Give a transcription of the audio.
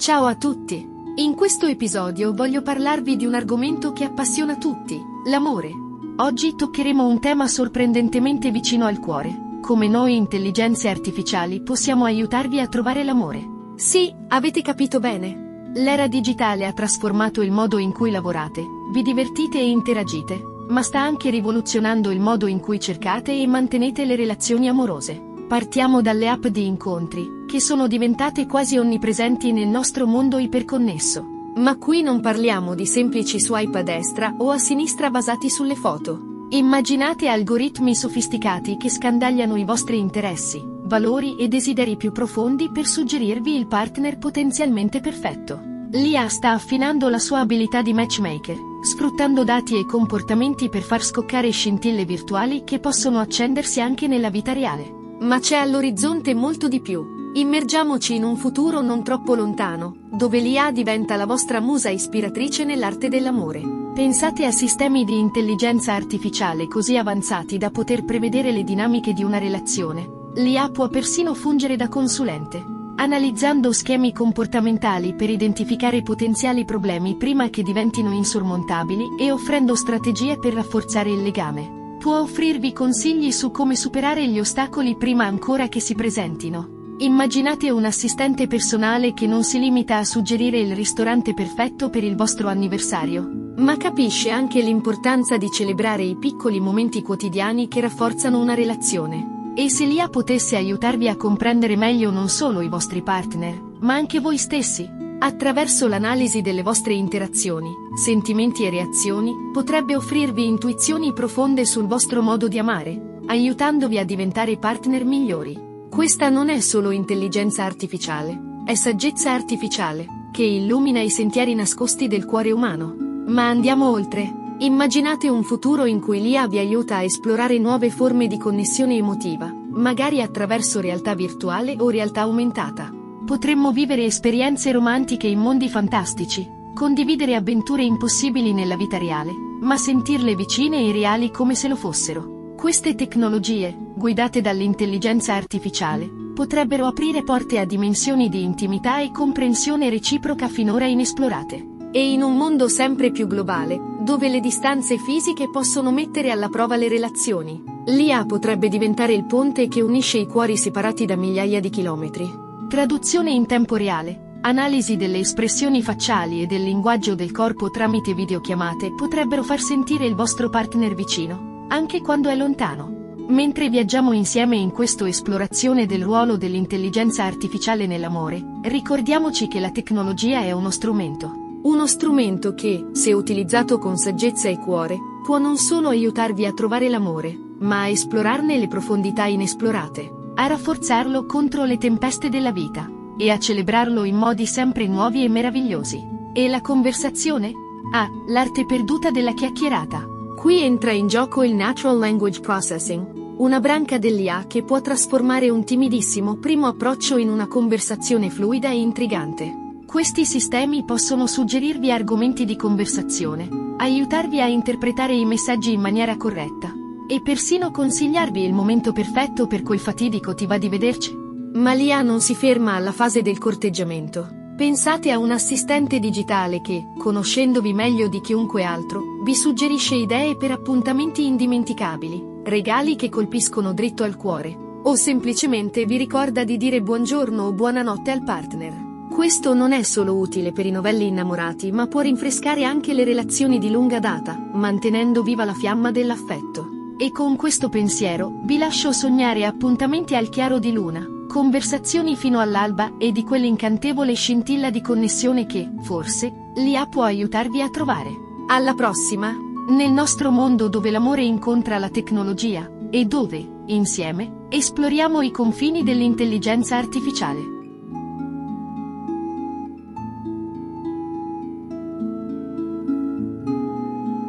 Ciao a tutti! In questo episodio voglio parlarvi di un argomento che appassiona tutti, l'amore. Oggi toccheremo un tema sorprendentemente vicino al cuore. Come noi intelligenze artificiali possiamo aiutarvi a trovare l'amore. Sì, avete capito bene. L'era digitale ha trasformato il modo in cui lavorate, vi divertite e interagite, ma sta anche rivoluzionando il modo in cui cercate e mantenete le relazioni amorose. Partiamo dalle app di incontri, che sono diventate quasi onnipresenti nel nostro mondo iperconnesso. Ma qui non parliamo di semplici swipe a destra o a sinistra basati sulle foto. Immaginate algoritmi sofisticati che scandagliano i vostri interessi, valori e desideri più profondi per suggerirvi il partner potenzialmente perfetto. L'IA sta affinando la sua abilità di matchmaker, sfruttando dati e comportamenti per far scoccare scintille virtuali che possono accendersi anche nella vita reale. Ma c'è all'orizzonte molto di più. Immergiamoci in un futuro non troppo lontano, dove l'IA diventa la vostra musa ispiratrice nell'arte dell'amore. Pensate a sistemi di intelligenza artificiale così avanzati da poter prevedere le dinamiche di una relazione. L'IA può persino fungere da consulente, analizzando schemi comportamentali per identificare potenziali problemi prima che diventino insormontabili e offrendo strategie per rafforzare il legame. Può offrirvi consigli su come superare gli ostacoli prima ancora che si presentino. Immaginate un assistente personale che non si limita a suggerire il ristorante perfetto per il vostro anniversario, ma capisce anche l'importanza di celebrare i piccoli momenti quotidiani che rafforzano una relazione. E se l'IA potesse aiutarvi a comprendere meglio non solo i vostri partner, ma anche voi stessi? Attraverso l'analisi delle vostre interazioni, sentimenti e reazioni, potrebbe offrirvi intuizioni profonde sul vostro modo di amare, aiutandovi a diventare partner migliori. Questa non è solo intelligenza artificiale, è saggezza artificiale, che illumina i sentieri nascosti del cuore umano. Ma andiamo oltre. Immaginate un futuro in cui l'IA vi aiuta a esplorare nuove forme di connessione emotiva, magari attraverso realtà virtuale o realtà aumentata. Potremmo vivere esperienze romantiche in mondi fantastici, condividere avventure impossibili nella vita reale, ma sentirle vicine e reali come se lo fossero. Queste tecnologie, guidate dall'intelligenza artificiale, potrebbero aprire porte a dimensioni di intimità e comprensione reciproca finora inesplorate. E in un mondo sempre più globale, dove le distanze fisiche possono mettere alla prova le relazioni, l'IA potrebbe diventare il ponte che unisce i cuori separati da migliaia di chilometri. Traduzione in tempo reale, analisi delle espressioni facciali e del linguaggio del corpo tramite videochiamate potrebbero far sentire il vostro partner vicino, anche quando è lontano. Mentre viaggiamo insieme in questa esplorazione del ruolo dell'intelligenza artificiale nell'amore, ricordiamoci che la tecnologia è uno strumento. Uno strumento che, se utilizzato con saggezza e cuore, può non solo aiutarvi a trovare l'amore, ma a esplorarne le profondità inesplorate, a rafforzarlo contro le tempeste della vita, e a celebrarlo in modi sempre nuovi e meravigliosi. E la conversazione? L'arte perduta della chiacchierata. Qui entra in gioco il Natural Language Processing, una branca dell'IA che può trasformare un timidissimo primo approccio in una conversazione fluida e intrigante. Questi sistemi possono suggerirvi argomenti di conversazione, aiutarvi a interpretare i messaggi in maniera corretta, e persino consigliarvi il momento perfetto per quel fatidico ti va di vederci. Ma l'IA non si ferma alla fase del corteggiamento. Pensate a un assistente digitale che, conoscendovi meglio di chiunque altro, vi suggerisce idee per appuntamenti indimenticabili, regali che colpiscono dritto al cuore, o semplicemente vi ricorda di dire buongiorno o buonanotte al partner. Questo non è solo utile per i novelli innamorati, ma può rinfrescare anche le relazioni di lunga data, mantenendo viva la fiamma dell'affetto. E con questo pensiero, vi lascio sognare appuntamenti al chiaro di luna, conversazioni fino all'alba e di quell'incantevole scintilla di connessione che, forse, l'IA può aiutarvi a trovare. Alla prossima! Nel nostro mondo dove l'amore incontra la tecnologia, e dove, insieme, esploriamo i confini dell'intelligenza artificiale.